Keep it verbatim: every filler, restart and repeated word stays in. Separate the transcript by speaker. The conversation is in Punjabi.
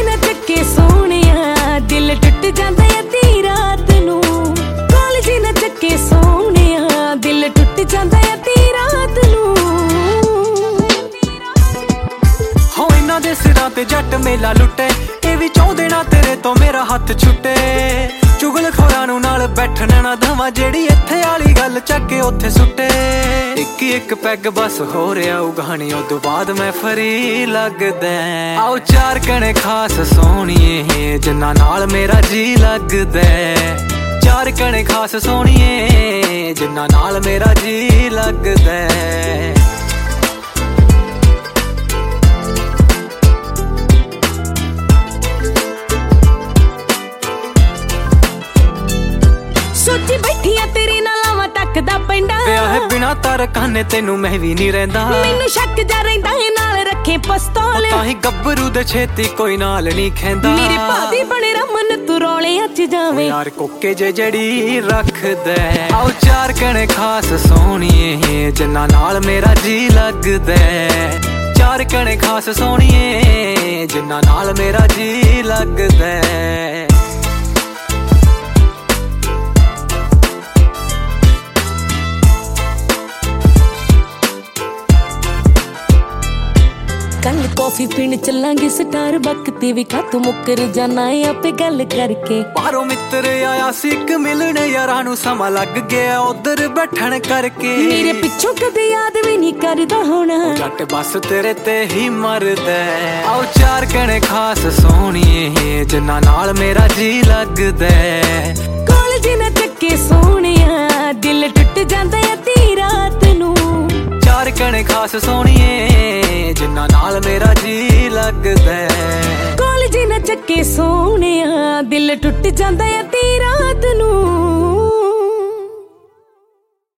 Speaker 1: ਨਾ ਚੱਕੇ ਸੋਹਣਿਆ ਦਿਲ ਟੁੱਟ ਜਾਂਦਾ ਅੱਧੀ ਰਾਤ ਨੂੰ। ਕਾਲਜ ਨਾ ਚੱਕੇ ਸੋਹਣਿਆ ਦਿਲ ਟੁੱਟ ਜਾਂਦਾ ਅੱਧੀ ਰਾਤ ਨੂੰ।
Speaker 2: ਹੋ ਇਹਨਾਂ ਦੇ ਸਿਰਾਂ ਤੇ ਜੱਟ ਮੇਲਾ ਲੁੱਟੇ, ਇਹ ਵੀ ਚਾਹੁੰਦੇ ਨਾ ਤੇਰੇ ਤੋਂ ਮੇਰਾ ਹੱਥ ਛੁੱਟੇ। ਚੁਗਲ ਖੋਰਾਂ ਨੂੰ ਨਾਲ ਬੈਠਣ ਨਾ ਦਵਾਂ, ਜਿਹੜੀ ਇੱਥੇ ਵਾਲੀ ਗੱਲ ਚੱਕ ਕੇ ਉੱਥੇ ਸੁੱਟੇ। ਇੱਕ ਇੱਕ ਪੈਗ ਬਸ ਹੋ ਰਿਹਾ ਉਹ ਗਾਣੀ, ਉਦੋਂ ਬਾਅਦ ਮੈਂ ਫਰੀ ਲੱਗਦਾ। ਆਓ ਚਾਰ ਕਣੇ ਖਾਸ ਸੋਹਣੀਏ ਜਿੰਨਾ ਨਾਲ ਮੇਰਾ ਜੀ ਲੱਗਦਾ। ਚਾਰ ਕਣੇ ਖਾਸ ਸੋਹਣੀਏ ਜਿੰਨਾ ਨਾਲ ਮੇਰਾ ਜੀ ਲੱਗਦਾ।
Speaker 1: ਸੋਚੀ ਬੈਠੀ ਆ ਤੇਰੇ ਨਾਲ ਆਵਾਂ ਤੱਕਦਾ ਪੈਂਦਾ।
Speaker 2: ਵਿਆਹ ਬਿਨਾ ਤਾਰ ਕਾਨੇ ਤੈਨੂੰ ਮੈਂ ਵੀ ਨਹੀਂ ਰਹਿੰਦਾ।
Speaker 1: ਮੈਨੂੰ ਸ਼ੱਕ ਜਾ ਰਹਿੰਦਾ ਏ ਨਾਲ ਰੱਖੇ ਪਿਸਤੌਲ,
Speaker 2: ਤਾਂ ਹੀ ਗੱਭਰੂ ਦੇ ਛੇਤੀ ਕੋਈ ਨਾਲ ਨਹੀਂ ਖੈਂਦਾ।
Speaker 1: ਮੇਰੇ ਭਾਦੀ ਬਣੇ ਰਮਨ ਤੂੰ ਰੌਲਿਆਂ ਚ ਜਾਵੇਂ
Speaker 2: ਯਾਰ ਕੋਕੇ ਜੇ ਜੜੀ ਰੱਖਦਾ। ਆਓ ਚਾਰ ਕਣੇ ਖਾਸ ਸੋਹਣੀਏ ਜਿੰਨਾ ਨਾਲ ਮੇਰਾ ਜੀ ਲੱਗਦਾ। ਚਾਰ ਕਣੇ ਖਾਸ ਸੋਹਣੀਏ ਜਿੰਨਾ ਨਾਲ ਮੇਰਾ ਜੀ ਲੱਗਦਾ। ਕੱਲ ਕੌਫੀ ਪੀਣ ਚੱਲਾਂਗੇ ਸਟਾਰਬਕ ਤੇ, ਵੀ ਕਾ ਤੂੰ ਮੁੱਕਰ ਜਾਣਾ ਏ ਆਪੇ ਗੱਲ ਕਰਕੇ। ਬਾਹਰੋਂ ਮਿੱਤਰ ਆਇਆ ਸੀ ਇੱਕ ਮਿਲਣ, ਯਾਰਾਂ ਨੂੰ ਸਮਾਂ ਲੱਗ ਗਿਆ ਉਧਰ ਬੈਠਣ ਕਰਕੇ।
Speaker 1: ਮੇਰੇ ਪਿੱਛੋਂ ਕਦੇ ਯਾਦ ਵੀ ਨਹੀਂ ਕਰਦਾ ਹੋਣਾ,
Speaker 2: ਜੱਟ ਬਸ ਤੇਰੇ ਤੇ ਹੀ ਮਰਦਾ। ਆਓ ਚਾਰ ਕਣੇ ਖਾਸ ਸੋਹਣੀਏ ਜਿੰਨਾ ਨਾਲ ਮੇਰਾ ਜੀ ਲੱਗਦਾ।
Speaker 1: ਕਾਲਜ ਨਾ ਚੱਕੇ ਸੋਹਣਿਆ ਦਿਲ ਟੁੱਟ ਜਾਂਦਾ ਅੱਧੀ ਰਾਤ ਨੂੰ।
Speaker 2: ਚਾਰ ਕਣੇ ਖਾਸ ਸੋਹਣੀਏ ਜਿੰਨਾ ਨਾਲ ਮੇਰਾ ਜੀ ਲੱਗਦਾ।
Speaker 1: ਕਾਲਜ ਨਾ ਚੱਕੇ ਸੋਹਣਿਆ ਦਿਲ ਟੁੱਟ ਜਾਂਦਾ ਅੱਧੀ ਰਾਤ ਨੂੰ।